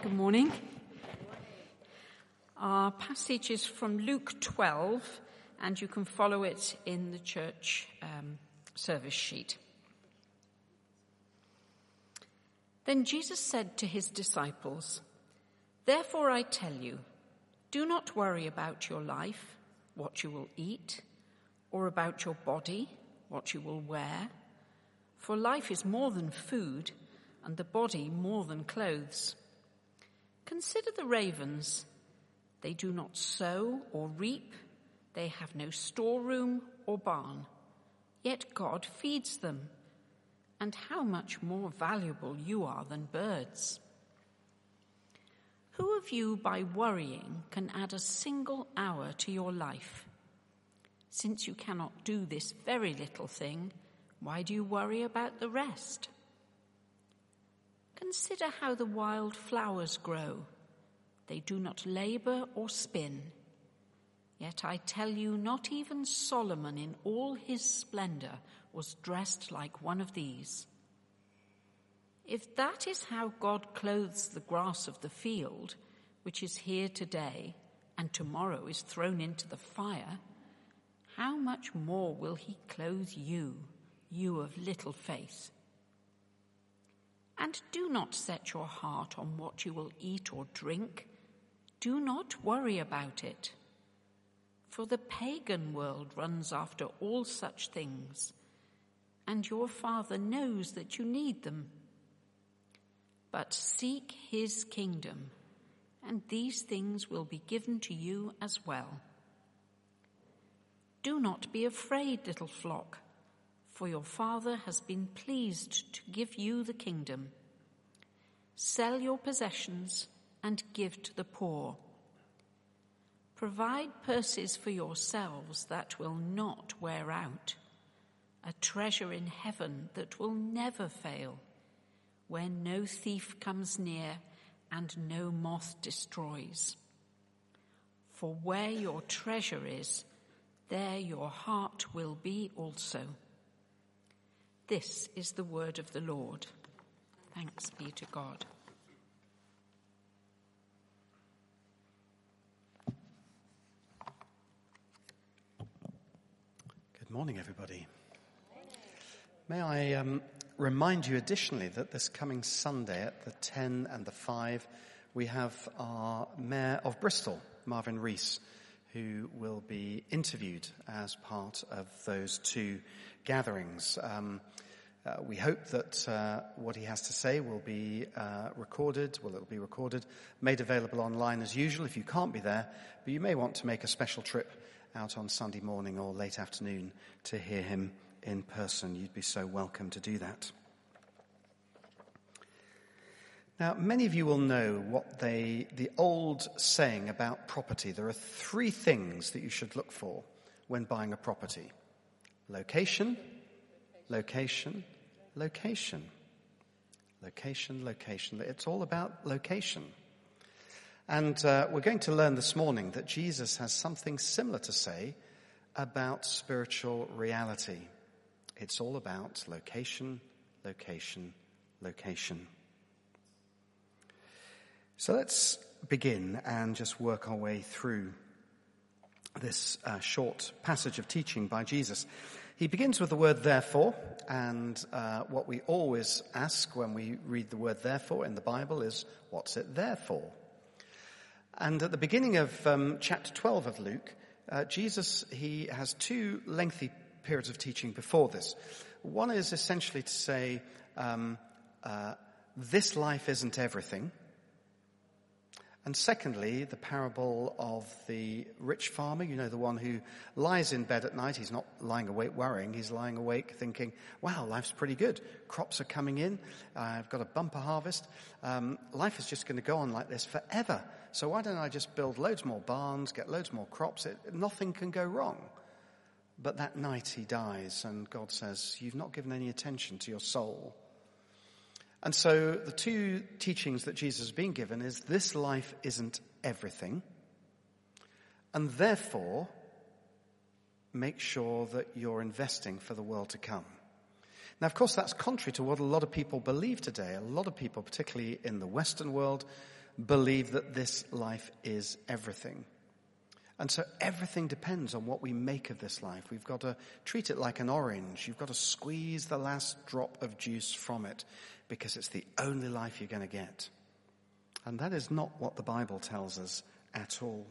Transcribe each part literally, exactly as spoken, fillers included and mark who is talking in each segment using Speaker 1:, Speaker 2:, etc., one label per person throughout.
Speaker 1: Good morning. Our passage is from Luke twelve, and you can follow it in the church um, service sheet. Then Jesus said to his disciples, "Therefore I tell you, do not worry about your life, what you will eat, or about your body, what you will wear. For life is more than food, and the body more than clothes. Consider the ravens. They do not sow or reap. They have no storeroom or barn. Yet God feeds them. And how much more valuable you are than birds. Who of you, by worrying, can add a single hour to your life? Since you cannot do this very little thing, why do you worry about the rest? Consider how the wild flowers grow. They do not labor or spin. Yet I tell you, not even Solomon in all his splendor was dressed like one of these. If that is how God clothes the grass of the field, which is here today and tomorrow is thrown into the fire, how much more will he clothe you, you of little faith? And do not set your heart on what you will eat or drink. Do not worry about it. For the pagan world runs after all such things, and your Father knows that you need them. But seek his kingdom, and these things will be given to you as well. Do not be afraid, little flock, for your Father has been pleased to give you the kingdom. Sell your possessions and give to the poor. Provide purses for yourselves that will not wear out, a treasure in heaven that will never fail, where no thief comes near and no moth destroys. For where your treasure is, there your heart will be also." This is the word of the Lord. Thanks be to God.
Speaker 2: Good morning, everybody. May I um, remind you additionally that this coming Sunday at the ten and the five, we have our Mayor of Bristol, Marvin Rees, who will be interviewed as part of those two gatherings. Um, uh, we hope that uh, what he has to say will be uh, recorded, well, it'll be recorded, made available online as usual if you can't be there, but you may want to make a special trip out on Sunday morning or late afternoon to hear him in person. You'd be so welcome to do that. Now, many of you will know what they, the old saying about property. There are three things that you should look for when buying a property. Location, location, location. Location, location. It's all about location. And uh, we're going to learn this morning that Jesus has something similar to say about spiritual reality. It's all about location, location, location. So let's begin and just work our way through this uh, short passage of teaching by Jesus. He begins with the word therefore, and uh, what we always ask when we read the word therefore in the Bible is, what's it there for? And at the beginning of um, chapter twelve of Luke, uh, Jesus, he has two lengthy periods of teaching before this. One is essentially to say, um, uh, this life isn't everything. And secondly, the parable of the rich farmer, you know, the one who lies in bed at night. He's not lying awake worrying. He's lying awake thinking, wow, life's pretty good. Crops are coming in. Uh, I've got a bumper harvest. Um, life is just going to go on like this forever. So why don't I just build loads more barns, get loads more crops? It, nothing can go wrong. But that night he dies, and God says, you've not given any attention to your soul. And so the two teachings that Jesus has been given is this life isn't everything, and therefore make sure that you're investing for the world to come. Now, of course, that's contrary to what a lot of people believe today. A lot of people, particularly in the Western world, believe that this life is everything. And so everything depends on what we make of this life. We've got to treat it like an orange. You've got to squeeze the last drop of juice from it because it's the only life you're going to get. And that is not what the Bible tells us at all.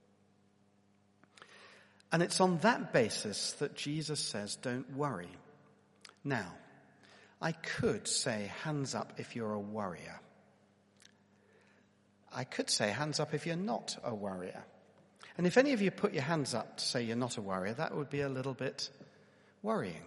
Speaker 2: And it's on that basis that Jesus says, don't worry. Now, I could say hands up if you're a worrier. I could say hands up if you're not a worrier. And if any of you put your hands up to say you're not a worrier, that would be a little bit worrying.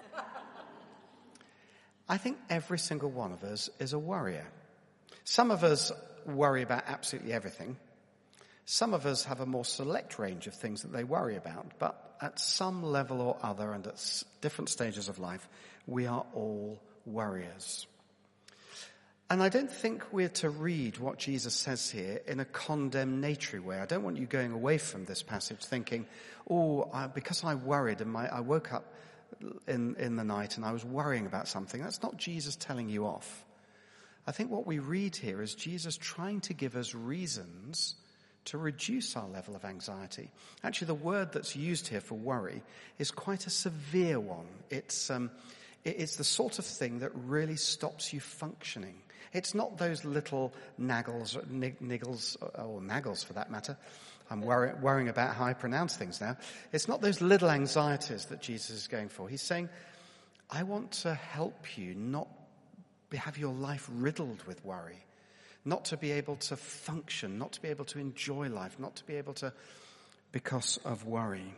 Speaker 2: I think every single one of us is a worrier. Some of us worry about absolutely everything. Some of us have a more select range of things that they worry about. But at some level or other and at different stages of life, we are all worriers. And I don't think we're to read what Jesus says here in a condemnatory way. I don't want you going away from this passage thinking, oh, I, because I worried and my, I woke up in, in the night and I was worrying about something. That's not Jesus telling you off. I think what we read here is Jesus trying to give us reasons to reduce our level of anxiety. Actually, the word that's used here for worry is quite a severe one. It's, um, it, it's the sort of thing that really stops you functioning. It's not those little naggles, nig- niggles, or naggles for that matter. I'm worry- worrying about how I pronounce things now. It's not those little anxieties that Jesus is going for. He's saying, I want to help you not be, have your life riddled with worry, not to be able to function, not to be able to enjoy life, not to be able to, because of worry.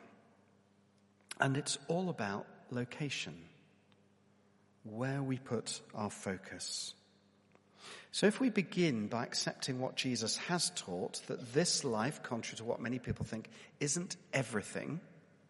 Speaker 2: And it's all about location, where we put our focus. So if we begin by accepting what Jesus has taught, that this life, contrary to what many people think, isn't everything,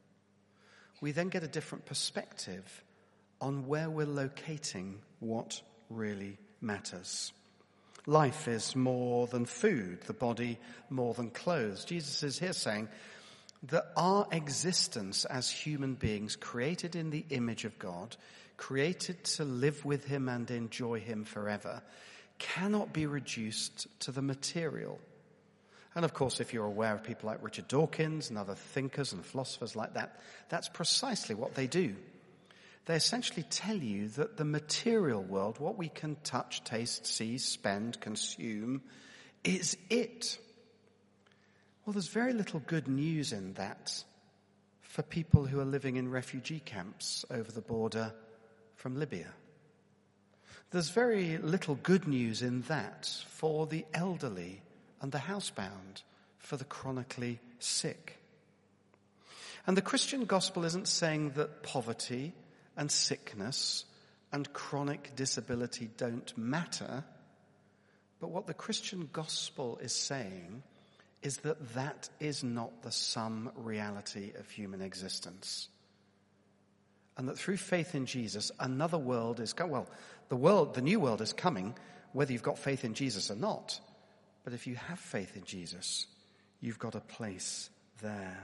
Speaker 2: we then get a different perspective on where we're locating what really matters. Life is more than food, the body more than clothes. Jesus is here saying that our existence as human beings, created in the image of God, created to live with him and enjoy him forever, cannot be reduced to the material. And of course, if you're aware of people like Richard Dawkins and other thinkers and philosophers like that, that's precisely what they do. They essentially tell you that the material world, what we can touch, taste, see, spend, consume, is it. Well, there's very little good news in that for people who are living in refugee camps over the border from Libya. There's very little good news in that for the elderly and the housebound, for the chronically sick. And the Christian gospel isn't saying that poverty and sickness and chronic disability don't matter, but what the Christian gospel is saying is that that is not the sum reality of human existence. And that through faith in Jesus, another world is, well, the world, the new world is coming, whether you've got faith in Jesus or not. But if you have faith in Jesus, you've got a place there.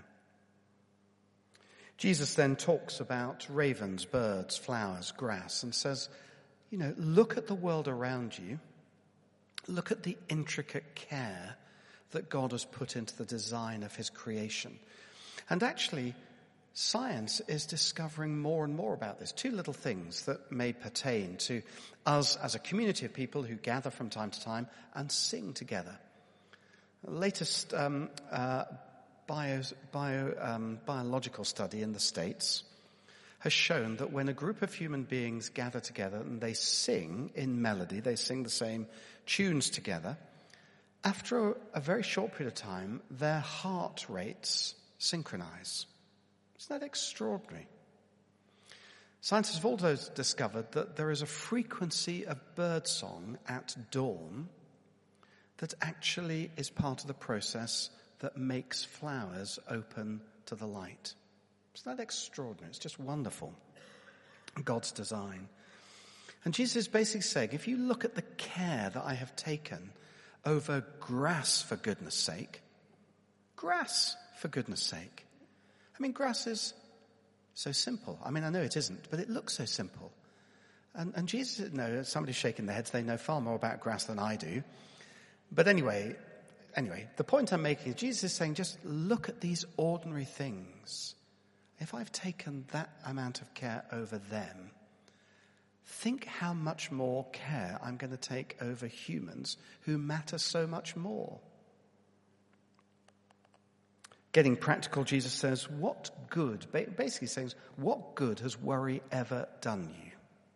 Speaker 2: Jesus then talks about ravens, birds, flowers, grass, and says, you know, look at the world around you. Look at the intricate care that God has put into the design of his creation. And actually, science is discovering more and more about this. Two little things that may pertain to us as a community of people who gather from time to time and sing together. The latest um, uh, bio, bio, um, biological study in the States has shown that when a group of human beings gather together and they sing in melody, they sing the same tunes together, after a, a very short period of time, their heart rates synchronize. Isn't that extraordinary? Scientists have also discovered that there is a frequency of birdsong at dawn that actually is part of the process that makes flowers open to the light. Isn't that extraordinary? It's just wonderful. God's design. And Jesus is basically saying, if you look at the care that I have taken over grass, for goodness sake, grass, for goodness sake. I mean, grass is so simple. I mean, I know it isn't, but it looks so simple. And, and Jesus, no, somebody's shaking their heads. They know far more about grass than I do. But anyway, anyway, the point I'm making is Jesus is saying, just look at these ordinary things. If I've taken that amount of care over them, think how much more care I'm going to take over humans who matter so much more. Getting practical, Jesus says, what good, basically saying, what good has worry ever done you?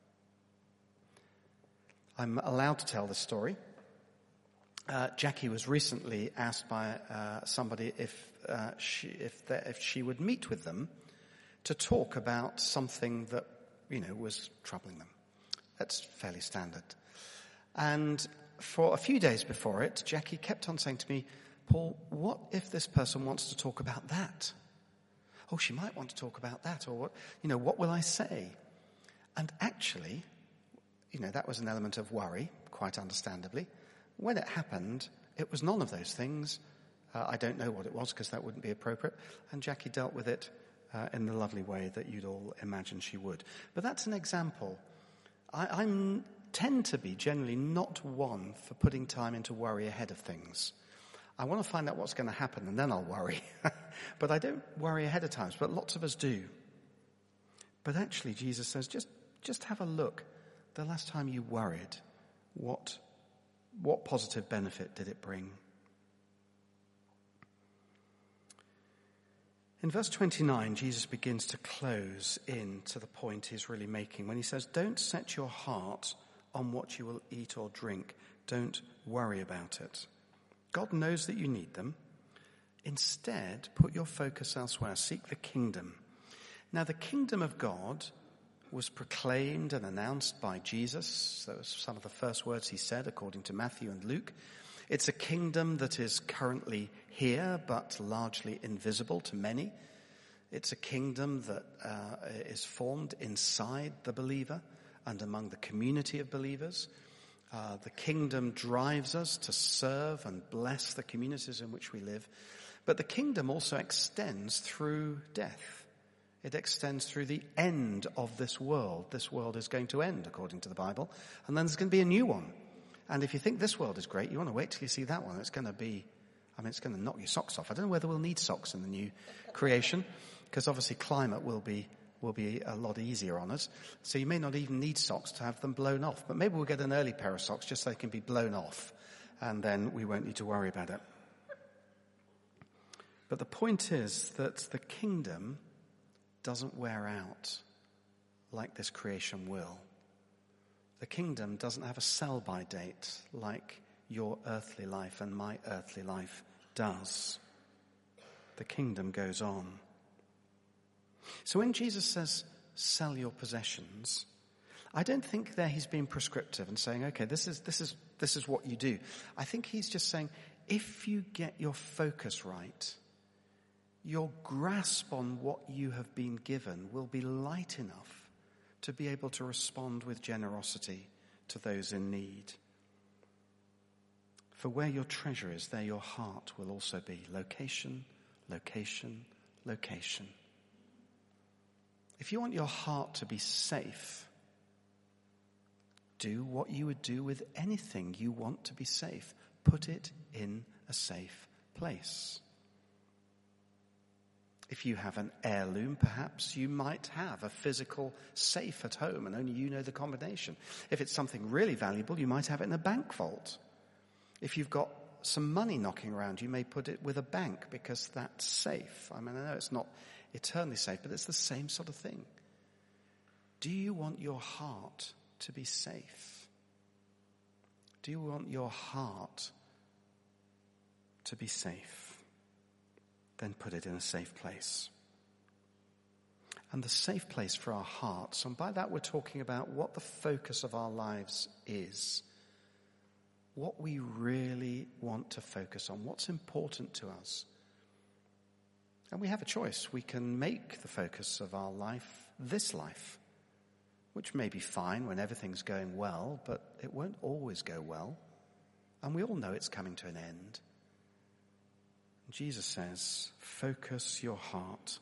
Speaker 2: I'm allowed to tell this story. Uh, Jackie was recently asked by uh, somebody if uh, she if, the, if she would meet with them to talk about something that, you know, was troubling them. That's fairly standard. And for a few days before it, Jackie kept on saying to me, Paul, what if this person wants to talk about that? Oh, she might want to talk about that, or what, you know, what will I say? And actually, you know, that was an element of worry, quite understandably. When it happened, it was none of those things. Uh, I don't know what it was because that wouldn't be appropriate. And Jackie dealt with it uh, in the lovely way that you'd all imagine she would. But that's an example. I I'm, tend to be generally not one for putting time into worry ahead of things. I want to find out what's going to happen and then I'll worry. But I don't worry ahead of time, but lots of us do. But actually, Jesus says, just, just have a look. The last time you worried, what What positive benefit did it bring? In verse twenty-nine, Jesus begins to close in to the point he's really making when he says, don't set your heart on what you will eat or drink. Don't worry about it. God knows that you need them. Instead, put your focus elsewhere. Seek the kingdom. Now, the kingdom of God was proclaimed and announced by Jesus. Those were some of the first words he said, according to Matthew and Luke. It's a kingdom that is currently here, but largely invisible to many. It's a kingdom that uh, is formed inside the believer and among the community of believers. Uh, the kingdom drives us to serve and bless the communities in which we live. But the kingdom also extends through death. It extends through the end of this world. This world is going to end, according to the Bible. And then there's going to be a new one. And if you think this world is great, you want to wait till you see that one. It's going to be, I mean, it's going to knock your socks off. I don't know whether we'll need socks in the new creation, because obviously climate will be will be a lot easier on us. So you may not even need socks to have them blown off. But maybe we'll get an early pair of socks just so they can be blown off. And then we won't need to worry about it. But the point is that the kingdom doesn't wear out like this creation will. The kingdom doesn't have a sell-by date like your earthly life and my earthly life does. The kingdom goes on. So when Jesus says, sell your possessions, I don't think there he's being prescriptive and saying, okay, this is, this is, this is what you do. I think he's just saying, if you get your focus right, your grasp on what you have been given will be light enough to be able to respond with generosity to those in need. For where your treasure is, there your heart will also be. Location, location, location. If you want your heart to be safe, do what you would do with anything you want to be safe. Put it in a safe place. If you have an heirloom, perhaps you might have a physical safe at home and only you know the combination. If it's something really valuable, you might have it in a bank vault. If you've got some money knocking around, you may put it with a bank because that's safe. I mean, I know it's not eternally safe, but it's the same sort of thing. Do you want your heart to be safe? Do you want your heart to be safe? Then put it in a safe place. And the safe place for our hearts, and by that we're talking about what the focus of our lives is. What we really want to focus on, what's important to us. And we have a choice. We can make the focus of our life this life, which may be fine when everything's going well, but it won't always go well. And we all know it's coming to an end. Jesus says, focus your heart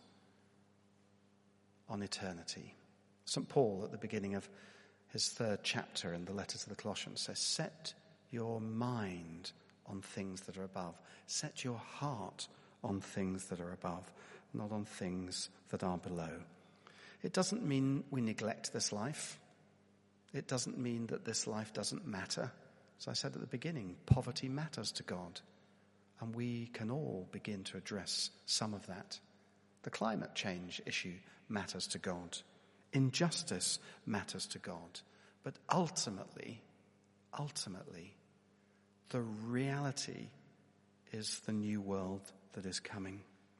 Speaker 2: on eternity. Saint Paul, at the beginning of his third chapter in the letter to the Colossians, says, set your mind on things that are above. Set your heart on things that are above, not on things that are below. It doesn't mean we neglect this life. It doesn't mean that this life doesn't matter. As I said at the beginning, poverty matters to God, and we can all begin to address some of that. The climate change issue matters to God. Injustice matters to God. But ultimately, ultimately, the reality is the new world that is coming.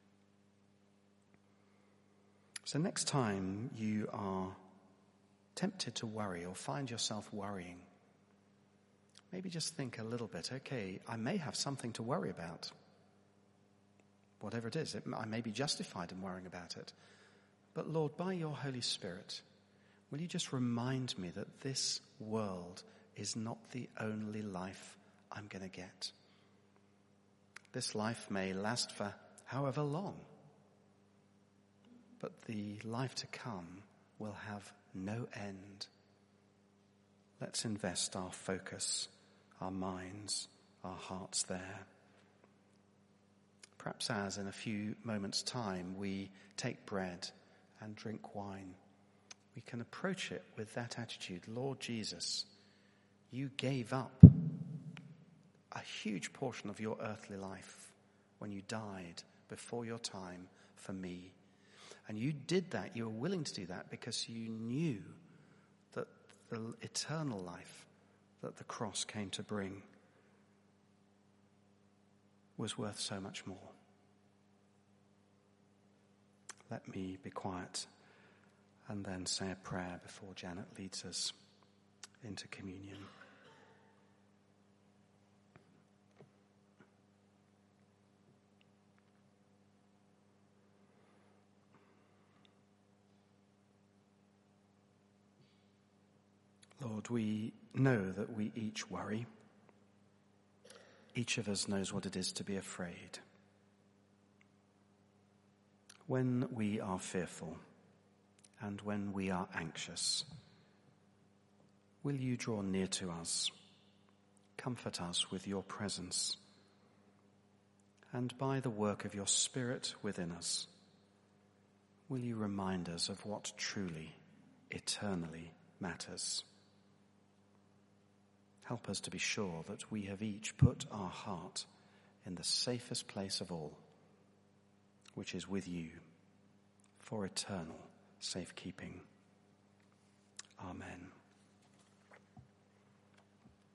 Speaker 2: So next time you are tempted to worry or find yourself worrying, maybe just think a little bit, okay, I may have something to worry about. Whatever it is, it, I may be justified in worrying about it. But Lord, by your Holy Spirit, will you just remind me that this world is not the only life I'm going to get. This life may last for however long, but the life to come will have no end. Let's invest our focus, our minds, our hearts there. Perhaps as in a few moments' time we take bread and drink wine, we can approach it with that attitude. Lord Jesus, you gave up a huge portion of your earthly life when you died before your time for me. And you did that, you were willing to do that because you knew that the eternal life that the cross came to bring was worth so much more. Let me be quiet and then say a prayer before Janet leads us into communion. Lord, we know that we each worry. Each of us knows what it is to be afraid. When we are fearful and when we are anxious, will you draw near to us, comfort us with your presence, and by the work of your Spirit within us, will you remind us of what truly, eternally matters? Help us to be sure that we have each put our heart in the safest place of all, which is with you, for eternal safekeeping. Amen.